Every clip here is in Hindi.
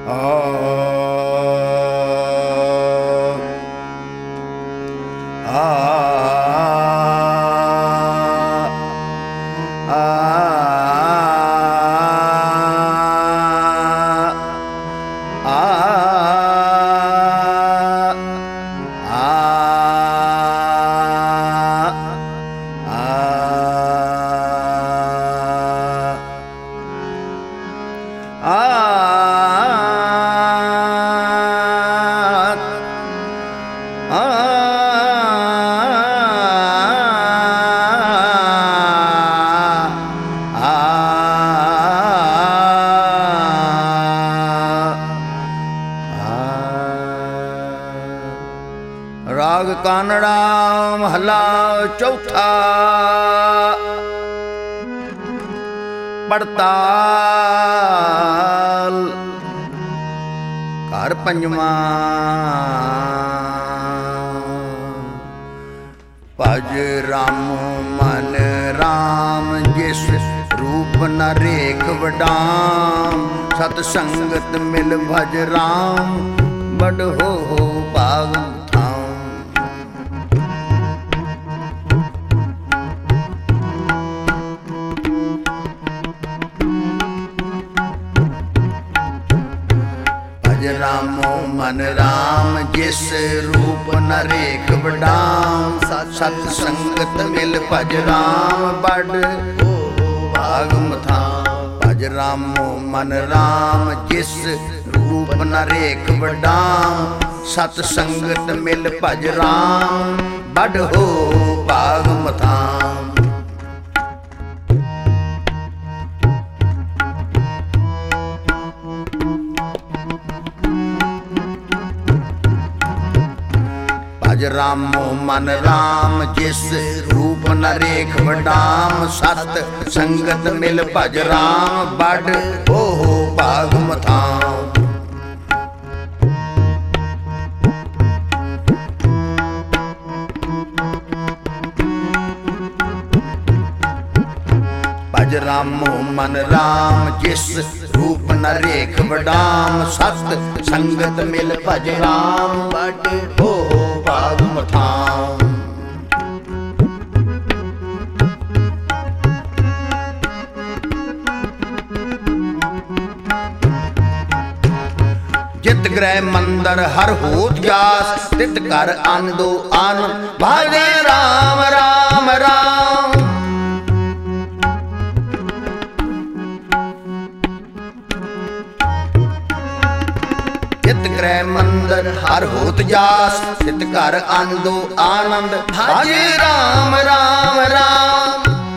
राग कानड़ा महला चौथा पड़ताल कार पंजवा भज राम मन राम जिस रूप न रेख वडाम सतसंगत मिल भज राम बड़ हो भाग रामो मन राम जिस रूप न रेख वडाम सतसंगत मिल भज राम बड़ भाग मथा। भज रामो मन राम जिस रूप न रेख वडाम सतसंगत मिल भज राम बड़ हो भाग मथा। भज रामो मन राम जिस रूप न रेख वडाम सत संगत मिल भज राम बड़ हो भाग मथा। भज रामो मन राम जिस रूप न रेख वडाम सत संगत मिल भज राम बड़ हो भाग मथा। जित ग्रह मंदर हर होत जास तित कर आनंदो आनंद भजे राम राम राम। ग्रह मंदिर हर होत जास तित कर आनंदो आनंद भजे राम राम राम।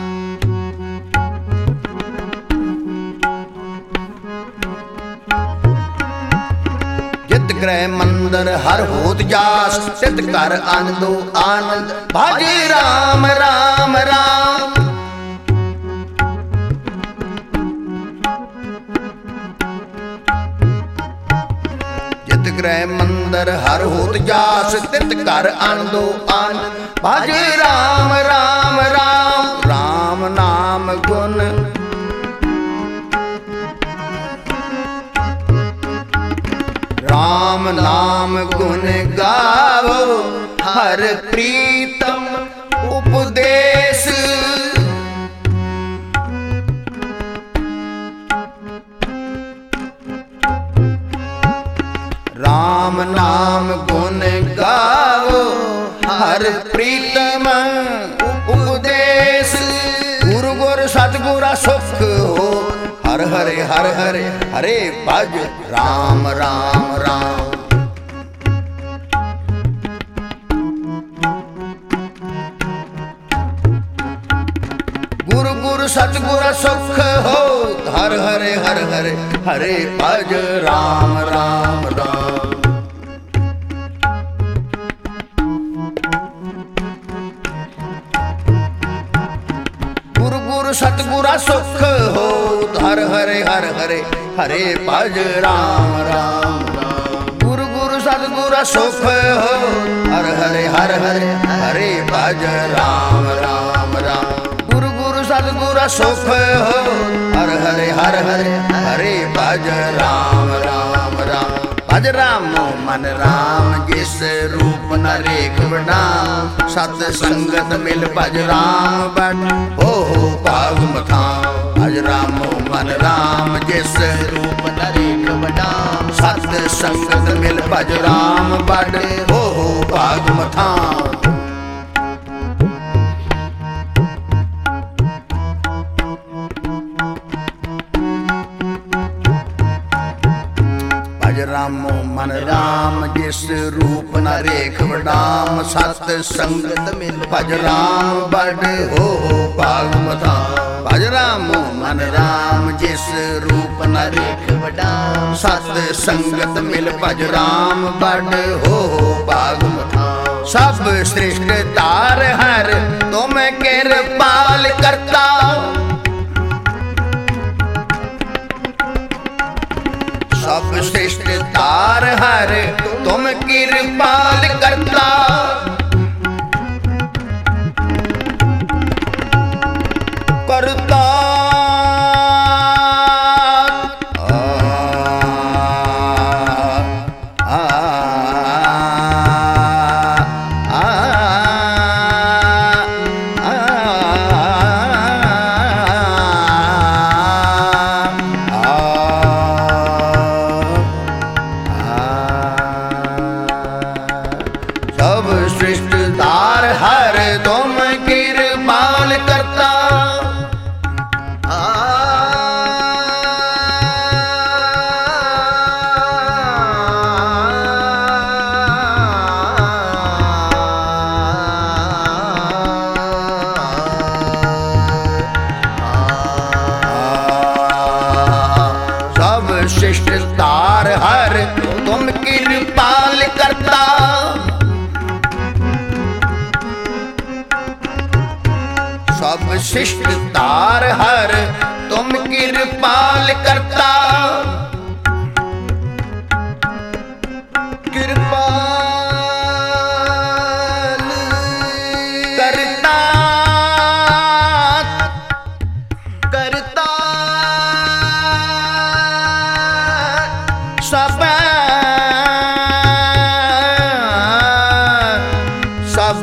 जित ग्रह मंदिर हर होत जास तित कर आनंदो आनंद भजे राम राम राम। ग्रह मंदिर हर होत जास तित कर आनंदो आनंद भजे राम राम राम। राम नाम गुण राम नाम गुण गावो हर प्रीतम उपदेश। राम नाम गुण गाओ हर प्रीतम उपदेश। गुरु गुर सतगुरा सुख हो हर हरे हर हरे हरे भज राम राम राम। गुरु गुरु सतगुरा सुख हो हर हरे हर हरे हरे भज राम राम राम। गुरु गुरु सतगुरा सुख हो हर हरे हर हरे हरे भज राम राम राम। गुरु गुरु सतगुरा सुख हो हर हरे हरे भज राम राम राम। गुरु गुरु सतगुरा सुख हो हर हरे हरे भज राम राम। राम। भज रामो मन राम जिस रूप न रेख बड़ाम। सत संगत मिल भज राम बड़ हो भाग मखाम। भज रामो मन राम जिस रूप न रेख बड़ाम। सत संगत मिल भज राम बड़ हो भाग मखाम। भज रामो मन राम जिस रूप न रेख बड़ाम। सत संगत मिल भज राम बड़ हो भाग मखाम। भज रामो मन राम जिस रूप न रेख बड़ाम। सत संगत मिल भज राम बड़ हो भाग मखाम। सब सृष्टि तार हर तुम कृपाल करता। सब सृष्टि तार हर तुम कृपाल करता। करता सृष्टिदार हर तुम कृपाल करता। सब सृष्टिदार हर तुम कृपाल करता। सब शिष्ट तार हर तुम कृपाल करता। कृपाल करता करता सब सब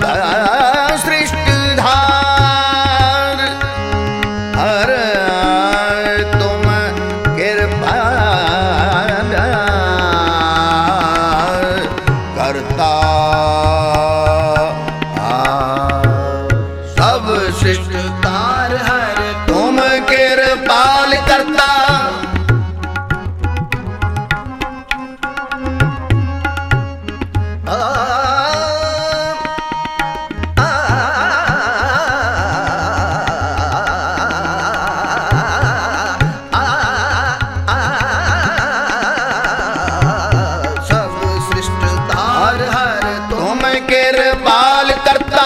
सब सृष्टिदार हर तुम कृपाल करता। सब सृष्टिदार हर तुम कृपाल करता।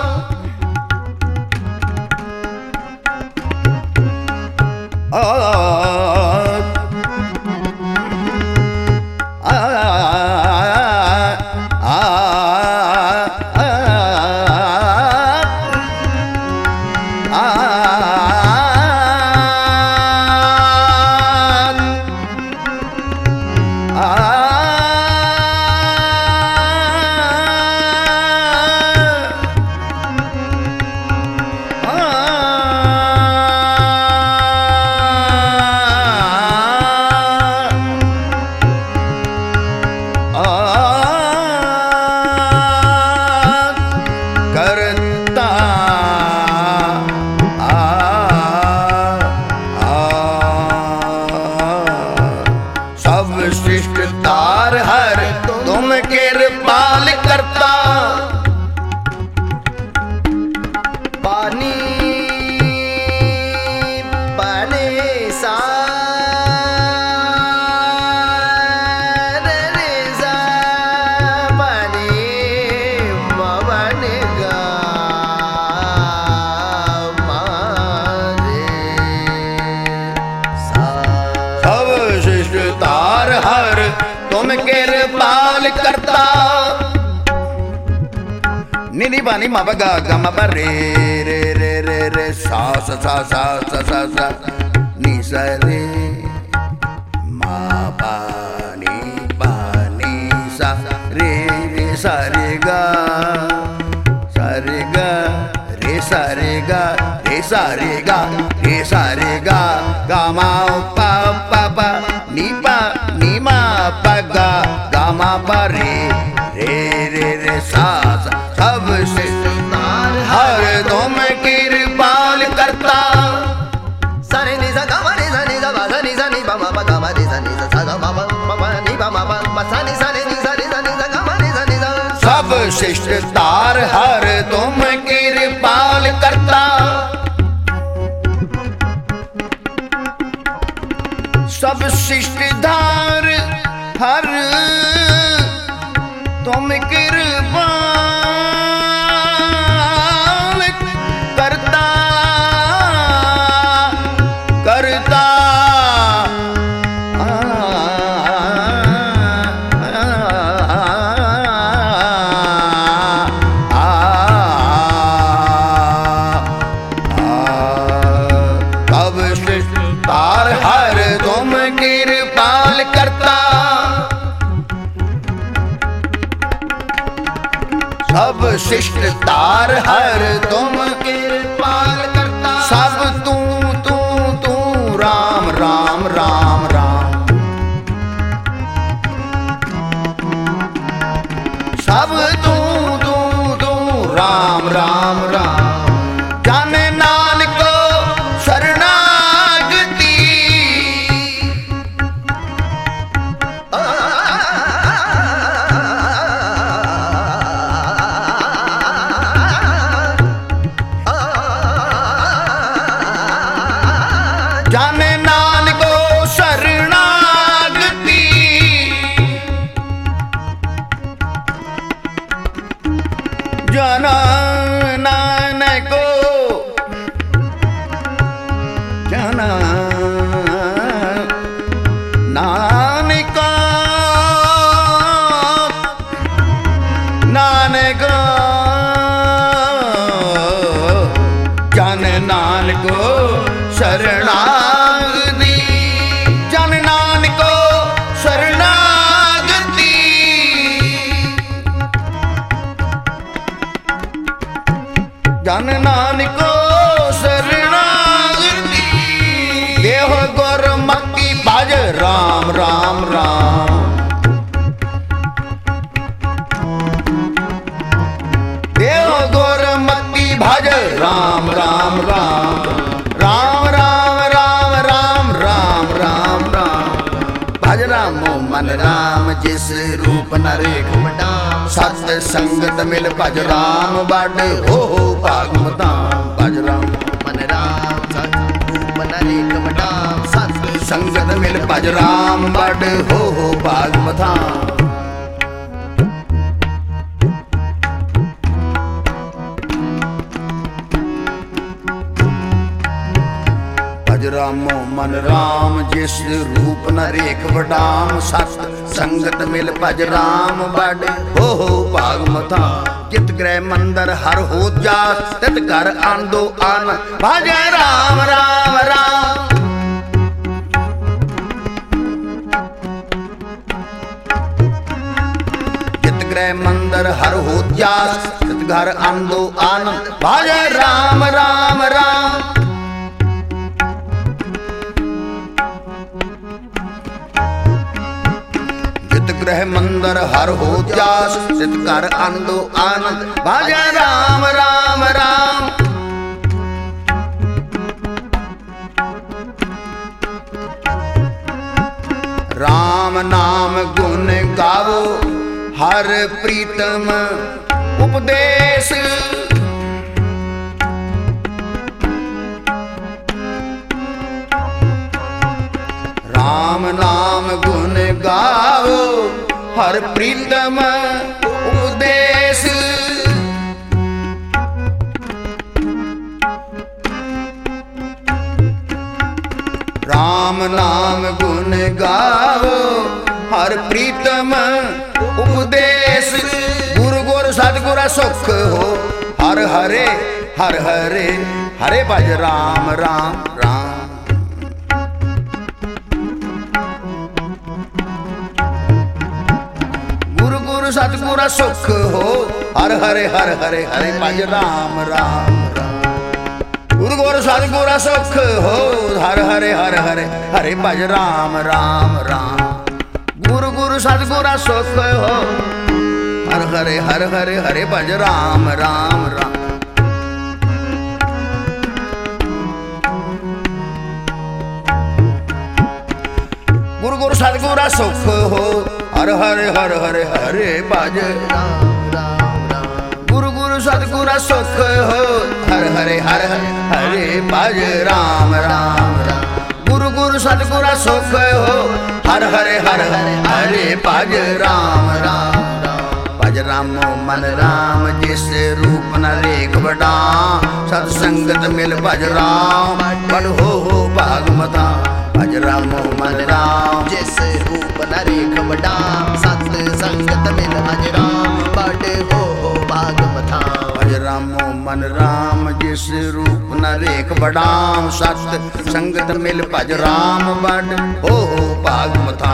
सृष्टिदार हर तुम कृपाल करता। पानी पानी सा रे सा पानी मवन गा मारे सा। सब सृष्टिदार हर तुम कृपाल करता। निधि पानी मा गा गा मा पा रे रे रे रे रे सा सा सा सा सा सा सा नि सा रे मा पा नि सा रे गा सा रे गा रे सा रे गा रे सा रे गा रे सा रे गा गा मा पा पा पा नी मा पा गा गा मा पा रे रे रे रे सा सब शिष्ट तार हर तुम कृपाल करता सरे नि सा गा मा नि सा नि सा बा सा नि सा नि बा मा पा गा मा नि सा नि सा सा गा मा मा नि बा मा पा सा नि सा नि सा नि सा नि सा गा मा नि सा नि सा सब शिष्ट तार हर तुम कृपाल करता सब शिष्ट धार हर तुम कृपाल करता करता तार हर तुम कृपाल करता सब शिष्ट तार हर तुम कृपाल करता सब तू राम राम राम राम सब तू राम राम राम जाने नानक को शरणागति जाने नानक को शरणागति जाना नानक को जाना नानक नानक जन नानक शरणागति जन नानक शरणागति जन नानक शरणागति देह गुरमति भज राम राम राम देह गुरमति भज राम राम राम राम राम राम राम राम राम राम भज रामो मन राम जिस रूप नरेख मटाम सत संगत मिल भज राम बड़ हो भागमता भज राम मन राम सत रूप नरेख मटाम सत संगत मिल भज राम बड़ हो भागमता भज रामो मन राम जिस रूप नरेख वडाम सत संगत मिल भज राम बड़ हो भागमता जित ग्रह मंदर हर हो जास तित कर आंदो आन भज राम राम राम जित ग्रह मंदर हर हो जास तित घर आंदो आन भज राम राम राम ग्रह मंदर हर हो जास सित कर आनंदो आनंद भज राम राम राम राम नाम गुण गावो हर प्रीतम उपदेश राम नाम गुण गावो हर प्रीतम उपदेश राम नाम गुण गावो हर प्रीतम उपदेश गुरु गुरु सतगुर सुख हो हर हरे हर हरे हरे भज राम राम राम गुरु सतगुरा सुख हो हर हरे हर हरे हरे भज राम राम राम। गुरु सतगुरा सुख हो हर हरे हरे भज राम राम राम। गुरु सतगुरा सुख हो हर हरे हरे भज राम राम राम। गुरु सतगुरा सुख हो हर हरे हरे भज राम राम राम। गुरु सतगुरा सुख हो हर हरे हरे भज राम राम राम। गुरु सतगुरा सुख हो हर हरे हरे भज राम राम राम। भज राम मन राम जिस रूप न लेख बड़ा, सत्संगत मिल भज राम बड़ हो भागमता। भज राम मन राम जिस रूप न रेख बड़ा, सत संगत मिल भज राम बड़ हो भागमता। भज राम मन राम जिस रूप न रेख बड़ाम, सत संगत मिल भज राम बड़ हो भागमता।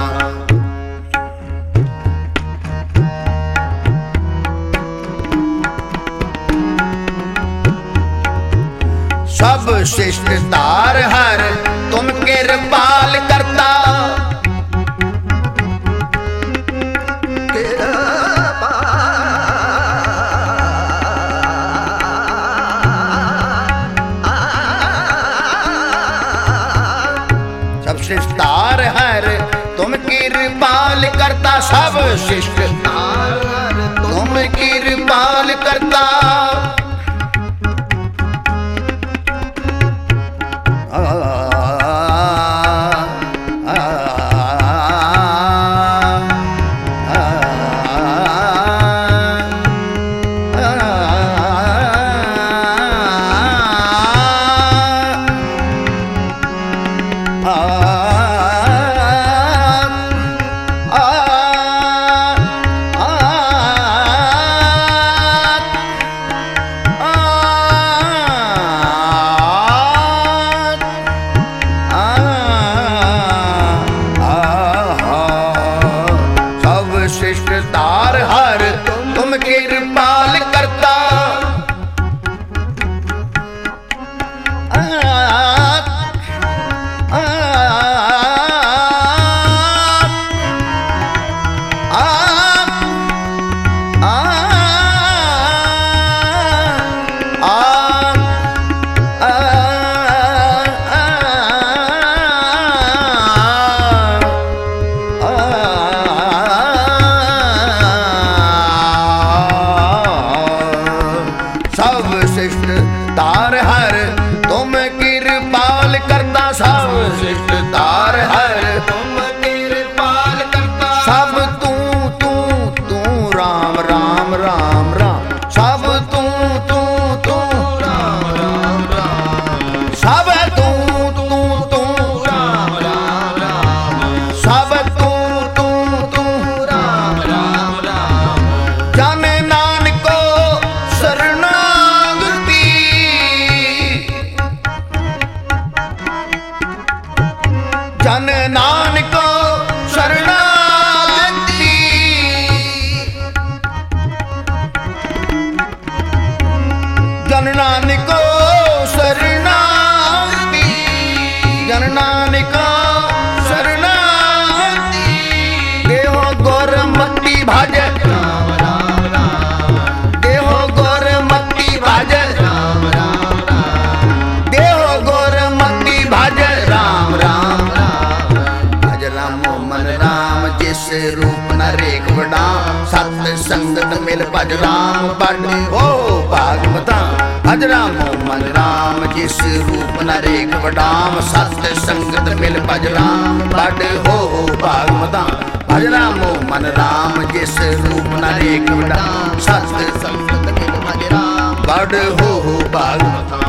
सब शिष्ट तार हर तुम कृपाल करता। सब शिष्ट तार हर तुम कृपाल करता। सब शिष्ट तार तुम कृपाल करता। तार हर तुम कृपाल करता। तार हर तुम कृपाल करता। सब शिष्ट तार हर तुम कृपाल करता। सब तू राम राम राम राम। सब तू राम राम राम। सब तू राम राम राम। सब तू राम राम राम। जन नानक शरणागति, जन नानक शरणागति। जन नानक शरणागति। जन नानक शरणागति। देहो गुरमति भज राम राम राम। देहो गुरमति भज राम राम राम। देहो गुरमति भज राम राम राम। भज राम मन राम जिस रूप न रेख बड़ा, सत संगत मिल भज राम बड़ हो भागवता। भज राम मन राम जिस रूप न रेख बड़ाम, सत संगत मिल भज राम बड़ हो भागवता। भज राम मन राम जिस रूप न रेख बड़ाम, सत संगत मिल भज राम बड़ हो भागवता।